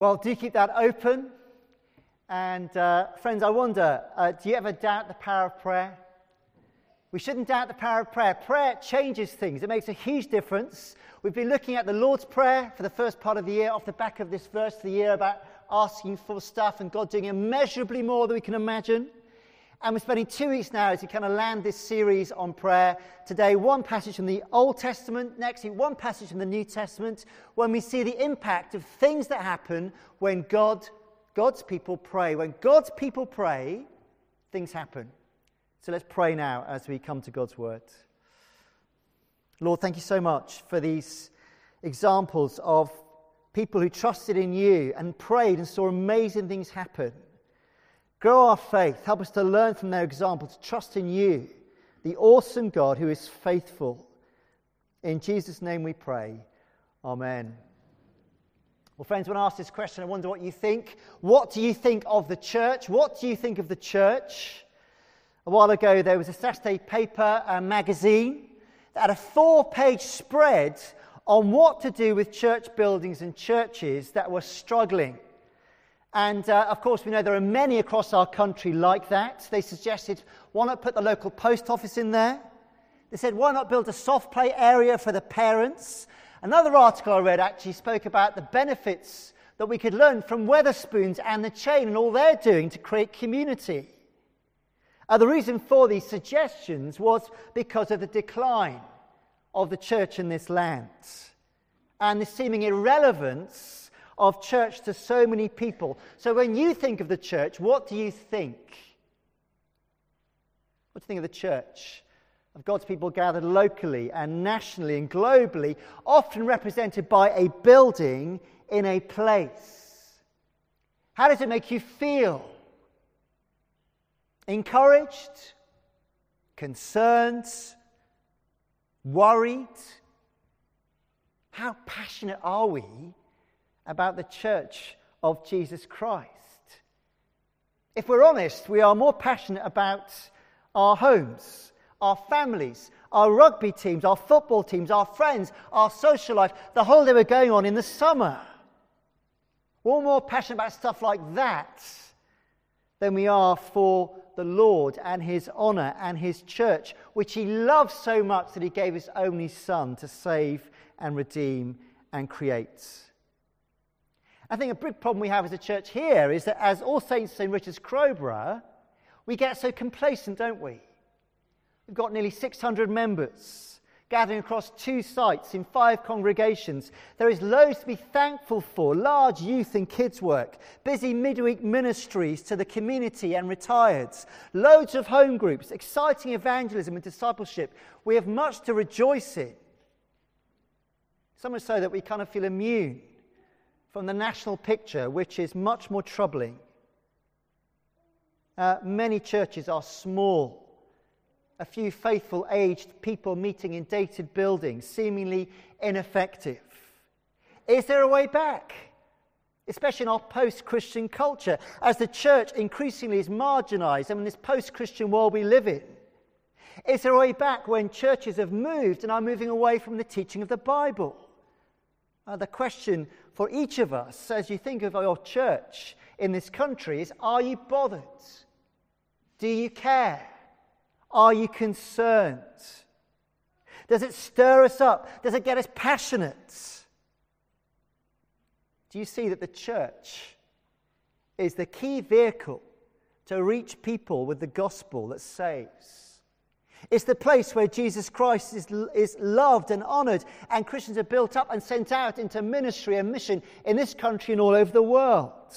Well, do keep that open. And friends, I wonder, do you ever doubt the power of prayer? We shouldn't doubt the power of prayer. Prayer changes things. It makes a huge difference. We've been looking at the Lord's Prayer for the first part of the year, off the back of this verse of the year about asking for stuff and God doing immeasurably more than we can imagine. And we're spending 2 weeks now as we kind of land this series on prayer. Today, one passage from the Old Testament. Next week, one passage from the New Testament, when we see the impact of things that happen when God's people pray. When God's people pray, things happen. So let's pray now as we come to God's word. Lord, thank you so much for these examples of people who trusted in you and prayed and saw amazing things happen. Grow our faith. Help us to learn from their example, to trust in you, the awesome God who is faithful. In Jesus' name we pray. Amen. Well, friends, when I ask this question, I wonder what you think. What do you think of the church? What do you think of the church? A while ago, there was a Saturday paper, a magazine, that had a 4-page spread on what to do with church buildings and churches that were struggling. And, of course, we know there are many across our country like that. They suggested, why not put the local post office in there? They said, why not build a soft play area for the parents? Another article I read actually spoke about the benefits that we could learn from Wetherspoons and The Chain and all they're doing to create community. The reason for these suggestions was because of the decline of the church in this land and the seeming irrelevance of church to so many people. So when you think of the church, what do you think? What do you think of the church? Of God's people gathered locally and nationally and globally, often represented by a building in a place. How does it make you feel? Encouraged? Concerned? Worried? How passionate are we about the church of Jesus Christ? If we're honest, we are more passionate about our homes, our families, our rugby teams, our football teams, our friends, our social life, the holiday we're going on in the summer. We're more passionate about stuff like that than we are for the Lord and his honour and his church, which he loves so much that he gave his only Son to save and redeem and create. I think a big problem we have as a church here is that as All Saints St. Richard's Crowborough, we get so complacent, don't we? We've got nearly 600 members gathering across 2 sites in 5 congregations. There is loads to be thankful for: large youth and kids work, busy midweek ministries to the community and retireds, loads of home groups, exciting evangelism and discipleship. We have much to rejoice in. So much so that we kind of feel immune from the national picture, which is much more troubling. Many churches are small. A few faithful aged people meeting in dated buildings, seemingly ineffective. Is there a way back? Especially in our post-Christian culture, as the church increasingly is marginalised and in this post-Christian world we live in. Is there a way back when churches have moved and are moving away from the teaching of the Bible? The question for each of us as you think of your church in this country is, are you bothered? Do you care? Are you concerned? Does it stir us up? Does it get us passionate? Do you see that the church is the key vehicle to reach people with the gospel that saves? It's the place where Jesus Christ is loved and honoured, and Christians are built up and sent out into ministry and mission in this country and all over the world.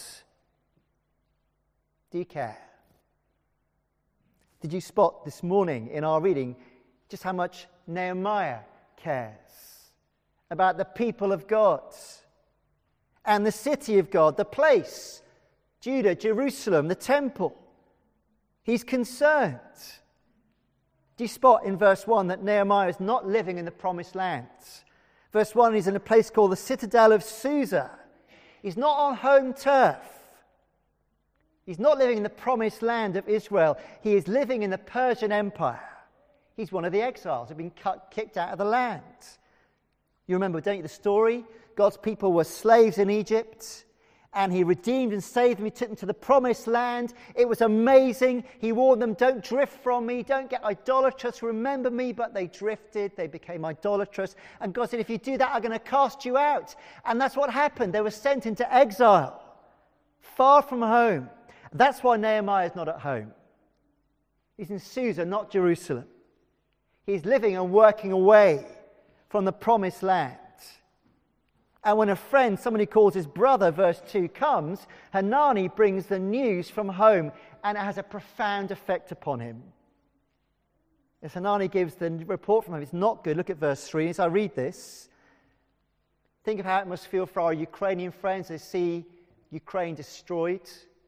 Do you care? Did you spot this morning in our reading just how much Nehemiah cares about the people of God and the city of God, the place, Judah, Jerusalem, the temple? He's concerned. Do you spot in verse 1 that Nehemiah is not living in the promised land? Verse 1, he's in a place called the citadel of Susa. He's not on home turf. He's not living in the promised land of Israel. He is living in the Persian Empire. He's one of the exiles who've been kicked out of the land. You remember, don't you, the story? God's people were slaves in Egypt, and he redeemed and saved them. He took them to the promised land. It was amazing. He warned them, don't drift from me, don't get idolatrous, remember me. But they drifted, they became idolatrous. And God said, if you do that, I'm going to cast you out. And that's what happened. They were sent into exile, far from home. That's why Nehemiah is not at home. He's in Susa, not Jerusalem. He's living and working away from the promised land. And when a friend, someone he calls his brother, verse 2, comes, Hanani brings the news from home, and it has a profound effect upon him. As Hanani gives the report from home, it's not good. Look at verse 3. As I read this, think of how it must feel for our Ukrainian friends as they see Ukraine destroyed.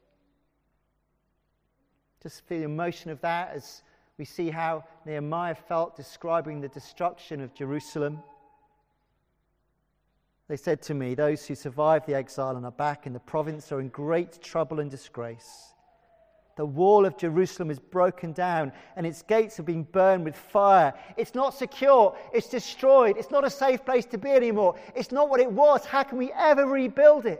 Just feel the emotion of that as we see how Nehemiah felt describing the destruction of Jerusalem. They said to me, those who survived the exile and are back in the province are in great trouble and disgrace. The wall of Jerusalem is broken down and its gates have been burned with fire. It's not secure. It's destroyed. It's not a safe place to be anymore. It's not what it was. How can we ever rebuild it?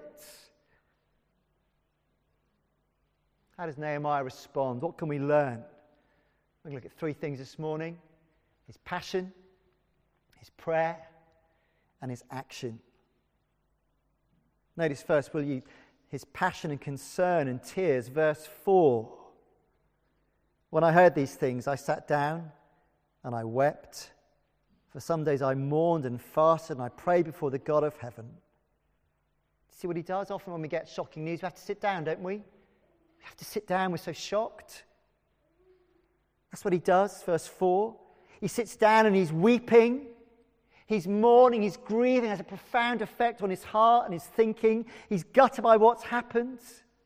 How does Nehemiah respond? What can we learn? We're going to look at three things this morning: his passion, his prayer, and his action. Notice first, will you, his passion and concern and tears. Verse 4. When I heard these things, I sat down and I wept. For some days I mourned and fasted and I prayed before the God of heaven. See what he does? Often when we get shocking news, we have to sit down, don't we? We have to sit down. We're so shocked. That's what he does. Verse 4. He sits down and he's weeping. He's mourning, he's grieving. It has a profound effect on his heart and his thinking. He's gutted by what's happened.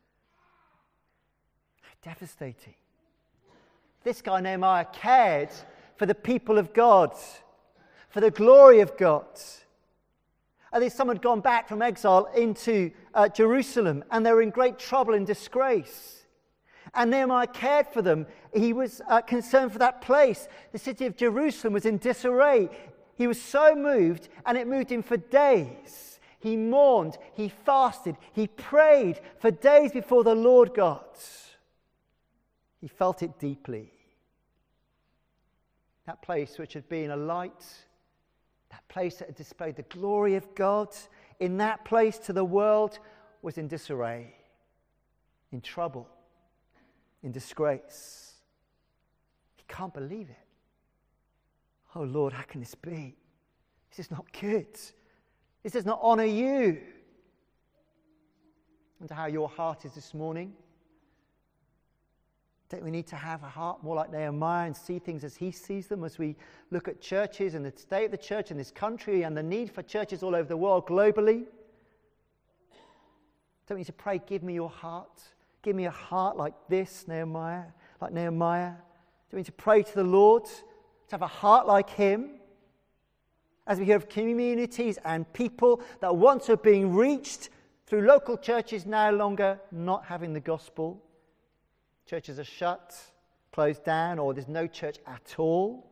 How devastating. This guy, Nehemiah, cared for the people of God, for the glory of God. At least some had gone back from exile into Jerusalem, and they were in great trouble and disgrace. And Nehemiah cared for them. He was concerned for that place. The city of Jerusalem was in disarray. He was so moved, and it moved him for days. He mourned, he fasted, he prayed for days before the Lord God. He felt it deeply. That place which had been a light, that place that had displayed the glory of God, in that place to the world was in disarray, in trouble, in disgrace. He can't believe it. Oh Lord, how can this be? This is not good. This does not honour you. I wonder how your heart is this morning. Don't we need to have a heart more like Nehemiah and see things as he sees them as we look at churches and the state of the church in this country and the need for churches all over the world globally? Don't we need to pray, give me your heart. Give me a heart like this, Nehemiah, like Nehemiah. Don't we need to pray to the Lord to have a heart like him, as we hear of communities and people that once are being reached through local churches no longer not having the gospel. Churches are shut, closed down, or there's no church at all.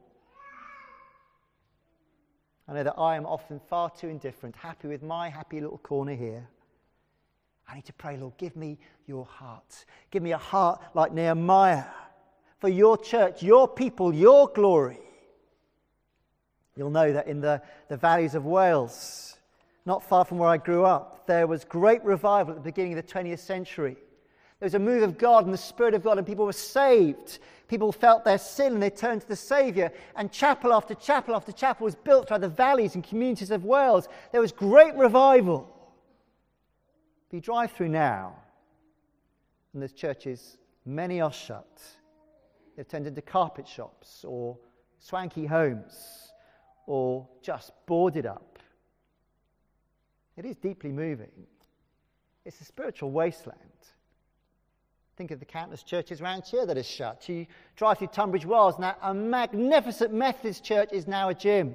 I know that I am often far too indifferent, happy with my happy little corner here. I need to pray, Lord, give me your heart. Give me a heart like Nehemiah for your church, your people, your glory. You'll know that in the valleys of Wales, not far from where I grew up, there was great revival at the beginning of the 20th century. There was a move of God and the Spirit of God, and people were saved. People felt their sin and they turned to the Saviour. And chapel after chapel after chapel was built throughout the valleys and communities of Wales. There was great revival. If you drive through now, and there's churches, many are shut. They've turned into carpet shops or swanky homes, or just boarded up. It is deeply moving. It's a spiritual wasteland. Think of the countless churches around here that are shut. You drive through Tunbridge Wells, and a magnificent Methodist church is now a gym.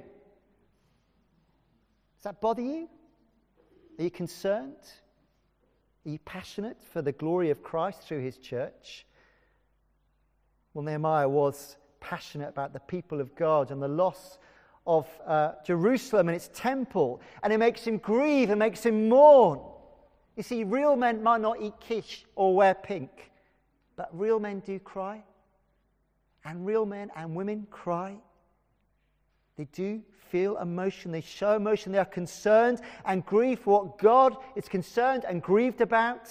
Does that bother you? Are you concerned? Are you passionate for the glory of Christ through his church? Well, Nehemiah was passionate about the people of God and the loss of Jerusalem and its temple, and it makes him grieve and makes him mourn. You see, real men might not eat quiche or wear pink, but real men do cry. And real men and women cry. They do feel emotion. They show emotion. They are concerned and grieved for what God is concerned and grieved about.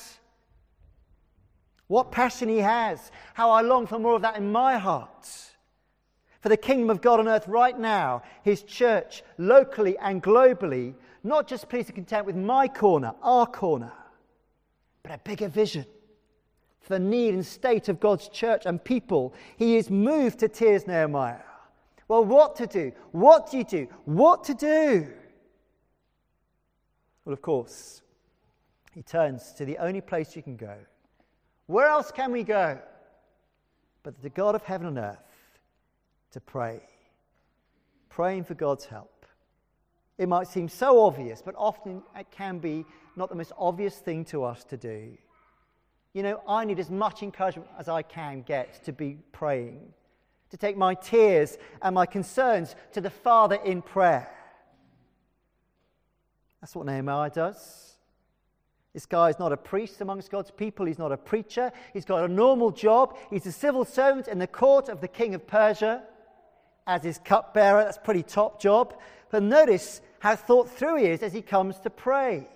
What passion he has. How I long for more of that in my heart. For the kingdom of God on earth right now, his church, locally and globally, not just pleased and content with my corner, our corner, but a bigger vision for the need and state of God's church and people. He is moved to tears, Nehemiah. Well, what to do? What do you do? What to do? Well, of course, he turns to the only place you can go. Where else can we go but the God of heaven and earth to pray? Praying for God's help. It might seem so obvious, but often it can be not the most obvious thing to us to do. You know, I need as much encouragement as I can get to be praying, to take my tears and my concerns to the Father in prayer. That's what Nehemiah does. This guy is not a priest amongst God's people. He's not a preacher. He's got a normal job. He's a civil servant in the court of the king of Persia as his cupbearer. That's a pretty top job. But notice how thought through he is as he comes to pray.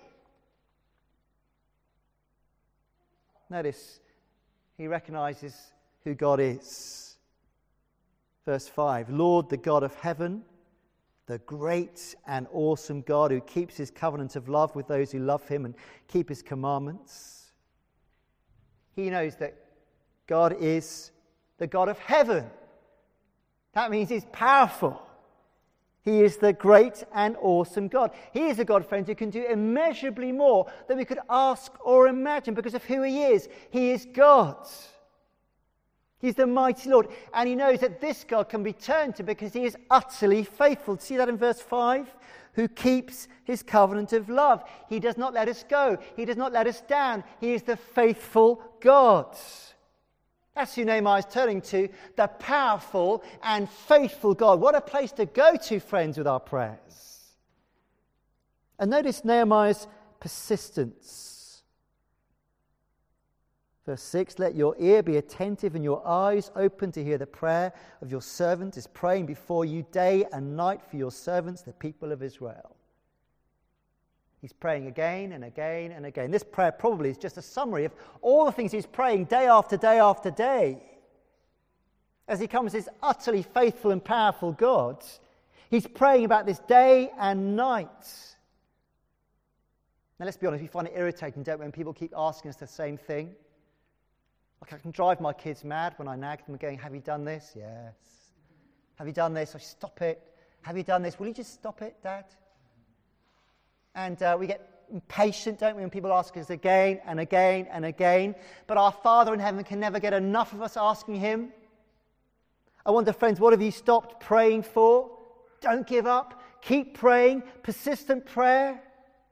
Notice he recognizes who God is. Verse 5, Lord, the God of heaven, the great and awesome God who keeps his covenant of love with those who love him and keep his commandments. He knows that God is the God of heaven. That means he's powerful. He is the great and awesome God. He is a God, friends, who can do immeasurably more than we could ask or imagine because of who he is. He is God. He's the mighty Lord. And he knows that this God can be turned to because he is utterly faithful. See that in verse 5? Who keeps his covenant of love. He does not let us go. He does not let us down. He is the faithful God. That's who Nehemiah is turning to, the powerful and faithful God. What a place to go to, friends, with our prayers. And notice Nehemiah's persistence. Verse 6, let your ear be attentive and your eyes open to hear the prayer of your servant is praying before you day and night for your servants, the people of Israel. He's praying again and again and again. This prayer probably is just a summary of all the things he's praying day after day after day. As he comes as this utterly faithful and powerful God, he's praying about this day and night. Now let's be honest, we find it irritating, don't we, when people keep asking us the same thing? Like I can drive my kids mad when I nag them going, have you done this? Yes. Have you done this? Stop it. Have you done this? Will you just stop it, Dad? And we get impatient, don't we, when people ask us again and again and again. But our Father in heaven can never get enough of us asking him. I wonder, friends, what have you stopped praying for? Don't give up. Keep praying. Persistent prayer.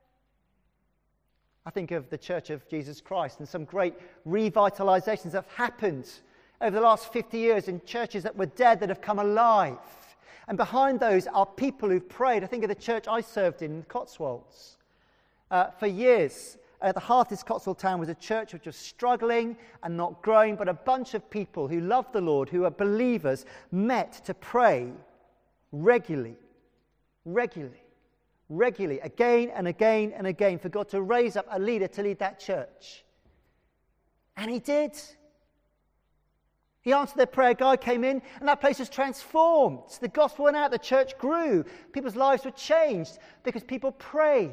I think of the Church of Jesus Christ and some great revitalizations that have happened over the last 50 years in churches that were dead that have come alive. And behind those are people who've prayed. I think of the church I served in the Cotswolds. For years, at the heart of this Cotswold town was a church which was struggling and not growing, but a bunch of people who loved the Lord, who are believers, met to pray regularly, again and again and again, for God to raise up a leader to lead that church. And he did. He answered their prayer. A guy came in, and that place was transformed. The gospel went out. The church grew. People's lives were changed because people prayed.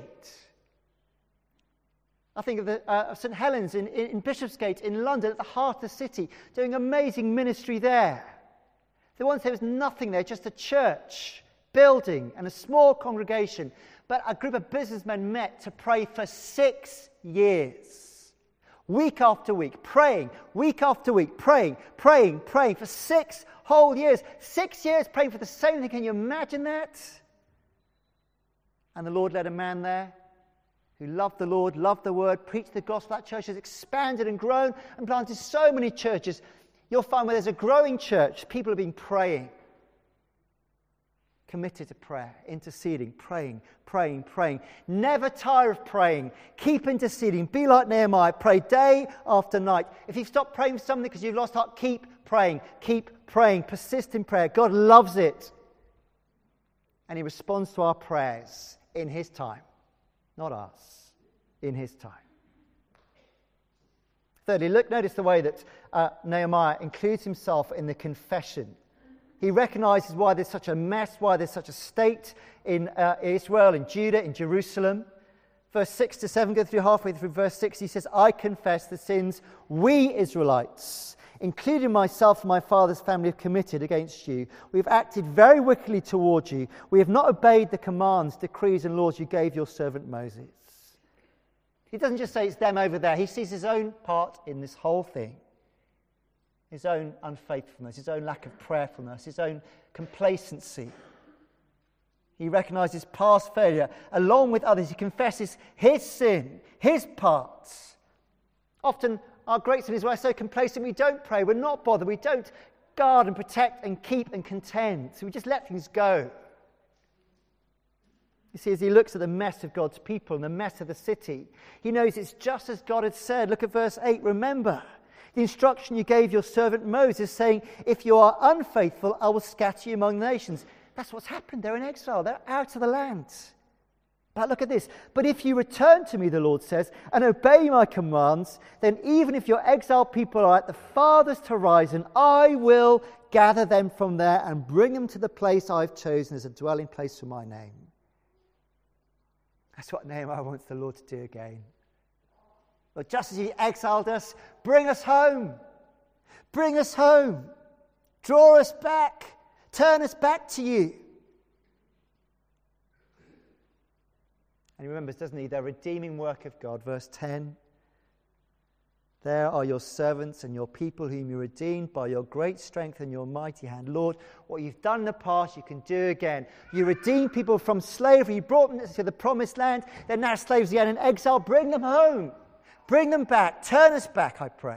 I think of St. Helens in Bishopsgate in London, at the heart of the city, doing amazing ministry there. Once there was nothing there, just a church building and a small congregation. But a group of businessmen met to pray for 6 years. Week after week, praying, week after week, praying for 6 whole years. 6 years praying for the same thing. Can you imagine that? And the Lord led a man there who loved the Lord, loved the word, preached the gospel. That church has expanded and grown and planted so many churches. You'll find where there's a growing church, people have been praying. committed to prayer, interceding, praying, praying, praying. Never tire of praying. Keep interceding. Be like Nehemiah. Pray day after night. If you've stopped praying for something because you've lost heart, keep praying. Keep praying. Persist in prayer. God loves it. And he responds to our prayers in his time. Not us. In his time. Thirdly, notice the way that Nehemiah includes himself in the confession. He recognizes why there's such a mess, why there's such a state in Israel, in Judah, in Jerusalem. Verse 6 to 7, go through halfway through verse 6, he says, I confess the sins we Israelites, including myself and my father's family, have committed against you. We have acted very wickedly toward you. We have not obeyed the commands, decrees and laws you gave your servant Moses. He doesn't just say it's them over there. He sees his own part in this whole thing. His own unfaithfulness, his own lack of prayerfulness, his own complacency. He recognizes past failure. Along with others, he confesses his sin, his parts. Often, our great sin is we're so complacent we don't pray, we're not bothered, we don't guard and protect and keep and contend. So we just let things go. You see, as he looks at the mess of God's people and the mess of the city, he knows it's just as God had said. Look at verse 8. Remember the instruction you gave your servant Moses, saying, if you are unfaithful, I will scatter you among the nations. That's what's happened. They're in exile. They're out of the land. But look at this. But if you return to me, the Lord says, and obey my commands, then even if your exiled people are at the farthest horizon, I will gather them from there and bring them to the place I've chosen as a dwelling place for my name. That's what Nehemiah wants the Lord to do again. But just as he exiled us, bring us home. Bring us home. Draw us back. Turn us back to you. And he remembers, doesn't he, the redeeming work of God. Verse 10. There are your servants and your people whom you redeemed by your great strength and your mighty hand. Lord, what you've done in the past, you can do again. You redeemed people from slavery. You brought them to the promised land. They're now slaves again in exile. Bring them home. Bring them back. Turn us back, I pray.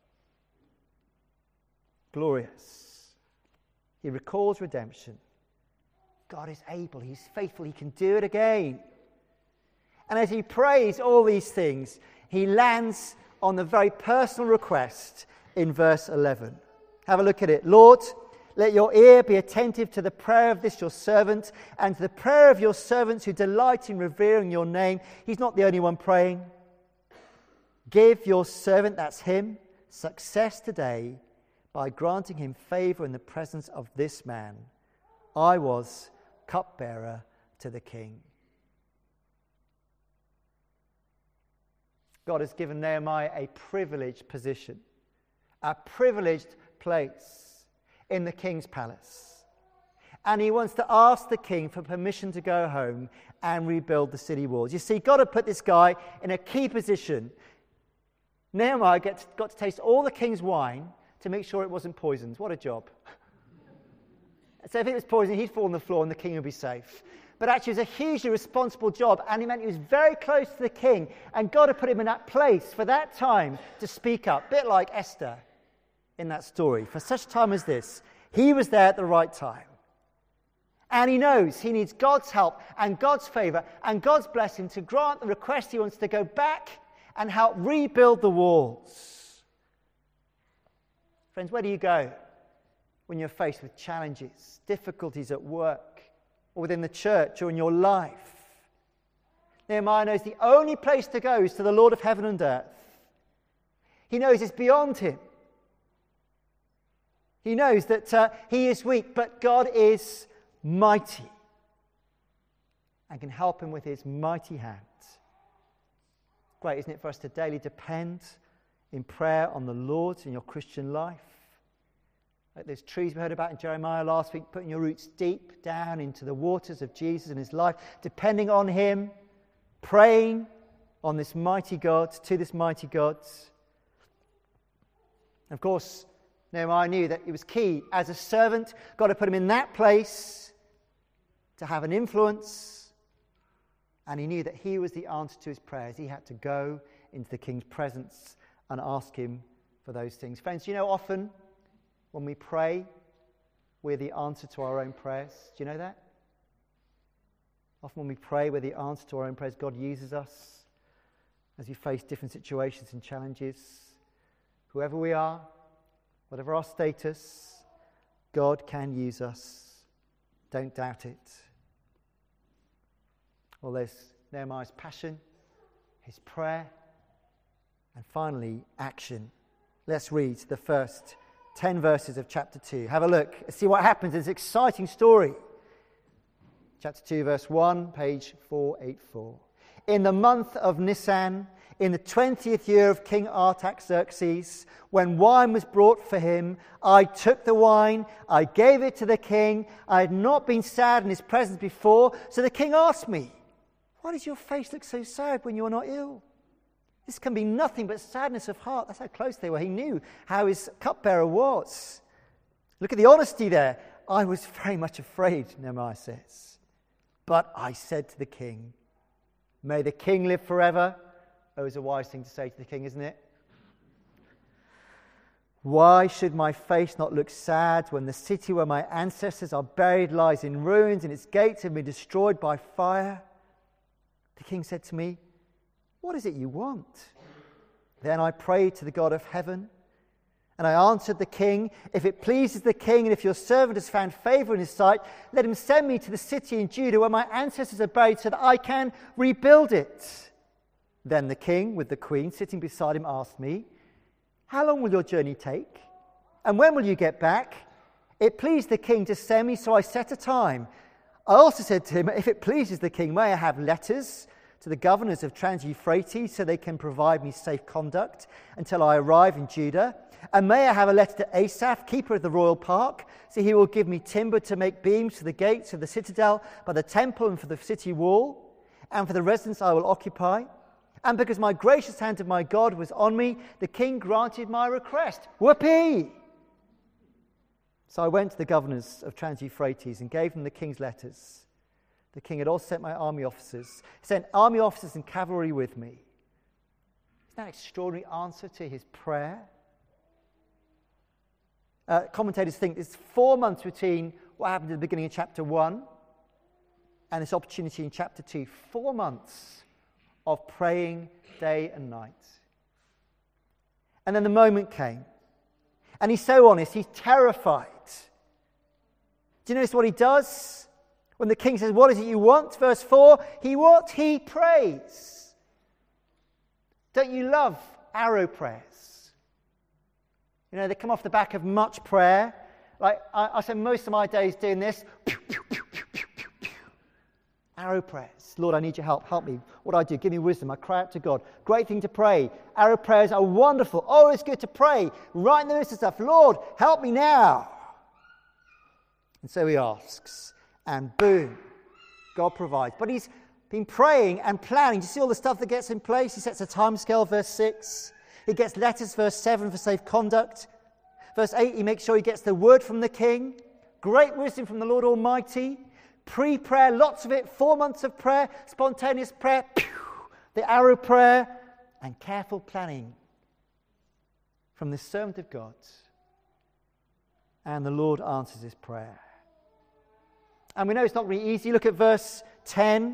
Glorious. He recalls redemption. God is able. He's faithful. He can do it again. And as he prays all these things, he lands on the very personal request in verse 11. Have a look at it. Lord, let your ear be attentive to the prayer of this your servant and to the prayer of your servants who delight in revering your name. He's not the only one praying. Give your servant, that's him, success today by granting him favor in the presence of this man. I was cupbearer to the king. God has given Nehemiah a privileged position, a privileged place in the king's palace. And he wants to ask the king for permission to go home and rebuild the city walls. You see, God had put this guy in a key position. Nehemiah got to taste all the king's wine to make sure it wasn't poisoned. What a job. So if it was poisoned, he'd fall on the floor and the king would be safe. But actually it was a hugely responsible job, and it meant he was very close to the king, and God had put him in that place for that time to speak up, a bit like Esther in that story. For such time as this, he was there at the right time. And he knows he needs God's help and God's favor and God's blessing to grant the request he wants to go back and help rebuild the walls. Friends, where do you go when you're faced with challenges, difficulties at work, or within the church, or in your life? Nehemiah knows the only place to go is to the Lord of heaven and earth. He knows it's beyond him. He knows that he is weak, but God is mighty and can help him with his mighty hand. Great, isn't it, for us to daily depend in prayer on the Lord in your Christian life? Like those trees we heard about in Jeremiah last week, putting your roots deep down into the waters of Jesus and his life, depending on him, praying on this mighty God, to this mighty God. Of course, Nehemiah knew that it was key. As a servant, God had put him in that place to have an influence, and he knew that he was the answer to his prayers. He had to go into the king's presence and ask him for those things. Friends, you know, often when we pray, we're the answer to our own prayers. Do you know that? Often when we pray, we're the answer to our own prayers. God uses us as we face different situations and challenges. Whoever we are, whatever our status, God can use us. Don't doubt it. Well, there's Nehemiah's passion, his prayer, and finally, action. Let's read the first 10 verses of chapter 2. Have a look. See what happens. It's an exciting story. Chapter 2, verse 1, page 484. In the month of Nisan, in the 20th year of King Artaxerxes, when wine was brought for him, I took the wine, I gave it to the king. I had not been sad in his presence before, so the king asked me, "Why does your face look so sad when you are not ill? This can be nothing but sadness of heart." That's how close they were. He knew how his cupbearer was. Look at the honesty there. I was very much afraid, Nehemiah says. But I said to the king, "May the king live forever." Oh, it's a wise thing to say to the king, isn't it? "Why should my face not look sad when the city where my ancestors are buried lies in ruins and its gates have been destroyed by fire?" The king said to me, "What is it you want?" Then I prayed to the God of heaven, and I answered the king, "If it pleases the king, and if your servant has found favor in his sight, let him send me to the city in Judah where my ancestors are buried so that I can rebuild it." Then the king, with the queen sitting beside him, asked me, "How long will your journey take? And when will you get back?" It pleased the king to send me, so I set a time. I also said to him, "If it pleases the king, may I have letters to the governors of Trans-Euphrates so they can provide me safe conduct until I arrive in Judah? And may I have a letter to Asaph, keeper of the royal park, so he will give me timber to make beams for the gates of the citadel, by the temple and for the city wall, and for the residence I will occupy? And because my gracious hand of my God was on me, the king granted my request." Whoopee! So I went to the governors of Trans-Euphrates and gave them the king's letters. The king had also sent my army officers. He sent army officers and cavalry with me. Isn't that an extraordinary answer to his prayer? Commentators think there's 4 months between what happened at the beginning of chapter 1 and this opportunity in chapter 2. 4 months of praying day and night. And then the moment came. And he's so honest, he's terrified. Do you notice what he does? When the king says, "What is it you want?" Verse 4, he prays. Don't you love arrow prayers? You know, they come off the back of much prayer. Like, I spend most of my days doing this. Pew, pew, pew, pew, pew, pew, pew. Arrow prayers. "Lord, I need your help. Help me. What do I do? Give me wisdom." I cry out to God. Great thing to pray. Arrow prayers are wonderful. Oh, it's good to pray. Right in the midst of stuff. "Lord, help me now." And so he asks. And boom, God provides. But he's been praying and planning. Do you see all the stuff that gets in place? He sets a time scale, verse 6. He gets letters, verse 7, for safe conduct. Verse 8, he makes sure he gets the word from the king. Great wisdom from the Lord Almighty. Pre-prayer, lots of it. 4 months of prayer, spontaneous prayer, the arrow prayer, and careful planning from the servant of God. And the Lord answers his prayer. And we know it's not really easy. Look at verse 10.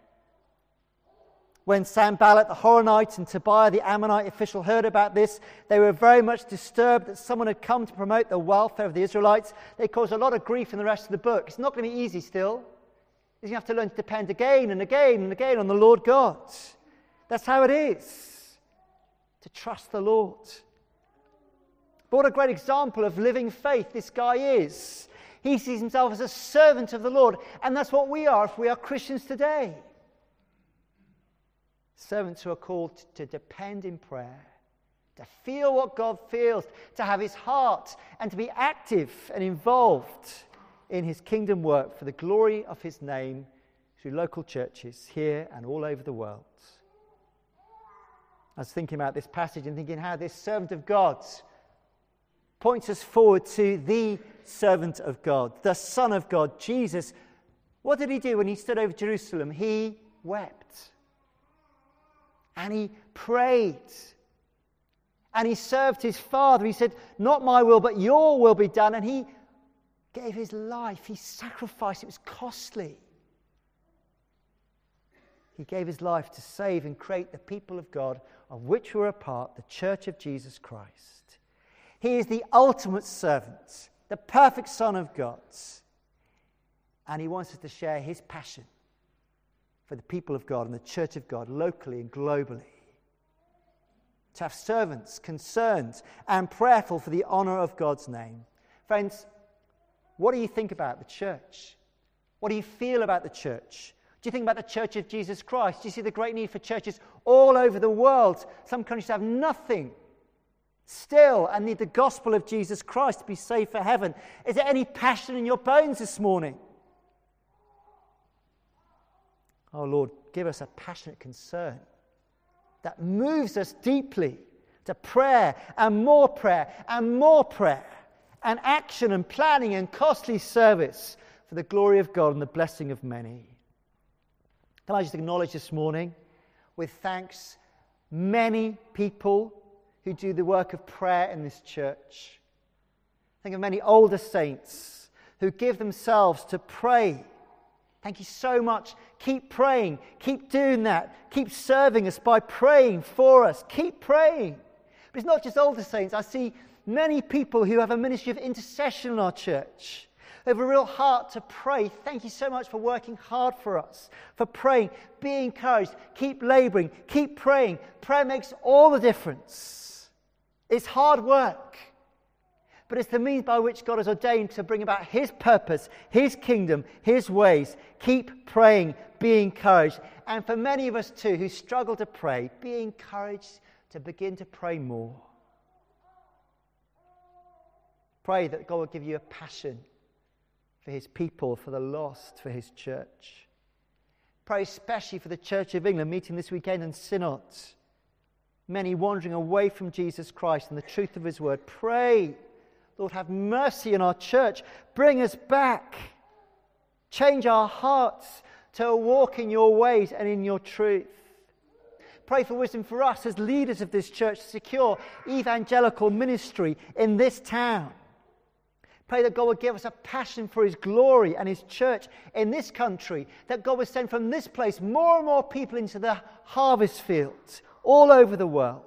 When Sanballat the Horonite and Tobiah the Ammonite official heard about this, they were very much disturbed that someone had come to promote the welfare of the Israelites. They caused a lot of grief in the rest of the book. It's not going to be easy still. You're going to have to learn to depend again and again and again on the Lord God. That's how it is, to trust the Lord. But what a great example of living faith this guy is. He sees himself as a servant of the Lord, and that's what we are if we are Christians today. Servants who are called to depend in prayer, to feel what God feels, to have his heart, and to be active and involved in his kingdom work for the glory of his name through local churches here and all over the world. I was thinking about this passage and thinking how this servant of God points us forward to the servant of God, the Son of God, Jesus. What did he do when he stood over Jerusalem? He wept. And he prayed. And he served his Father. He said, "Not my will, but your will be done." And he gave his life. He sacrificed. It was costly. He gave his life to save and create the people of God, of which we're a part, the Church of Jesus Christ. He is the ultimate servant, the perfect Son of God. And he wants us to share his passion for the people of God and the Church of God, locally and globally. To have servants concerned and prayerful for the honour of God's name. Friends, what do you think about the church? What do you feel about the church? Do you think about the Church of Jesus Christ? Do you see the great need for churches all over the world? Some countries have nothing still and need the gospel of Jesus Christ to be saved for heaven. Is there any passion in your bones this morning? Oh Lord, give us a passionate concern that moves us deeply to prayer and more prayer and more prayer and action and planning and costly service for the glory of God and the blessing of many. Can I just acknowledge this morning, with thanks, many people who do the work of prayer in this church. Think of many older saints who give themselves to pray. Thank you so much. Keep praying. Keep doing that. Keep serving us by praying for us. Keep praying. But it's not just older saints. I see many people who have a ministry of intercession in our church. They have a real heart to pray. Thank you so much for working hard for us, for praying. Be encouraged. Keep labouring. Keep praying. Prayer makes all the difference. It's hard work, but it's the means by which God has ordained to bring about his purpose, his kingdom, his ways. Keep praying. Be encouraged. And for many of us too who struggle to pray, be encouraged to begin to pray more. Pray that God will give you a passion for his people, for the lost, for his church. Pray especially for the Church of England meeting this weekend in Synod. Many wandering away from Jesus Christ and the truth of his word. Pray, Lord, have mercy on our church. Bring us back. Change our hearts to walk in your ways and in your truth. Pray for wisdom for us as leaders of this church to secure evangelical ministry in this town. Pray that God will give us a passion for his glory and his church in this country, that God will send from this place more and more people into the harvest fields all over the world.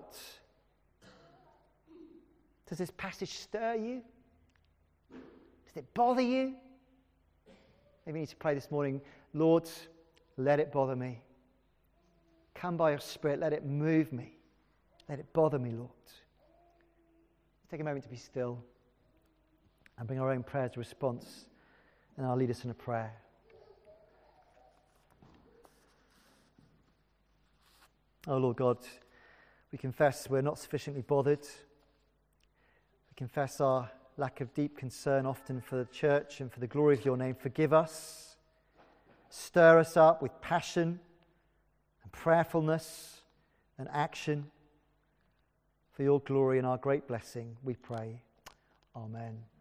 Does this passage stir you? Does it bother you? Maybe you need to pray this morning, Lord, let it bother me. Come by your Spirit, let it move me. Let it bother me, Lord. Take a moment to be still and bring our own prayers to response, and I'll lead us in a prayer. Oh Lord God, we confess we're not sufficiently bothered. We confess our lack of deep concern often for the church and for the glory of your name. Forgive us. Stir us up with passion and prayerfulness and action for your glory and our great blessing, we pray. Amen.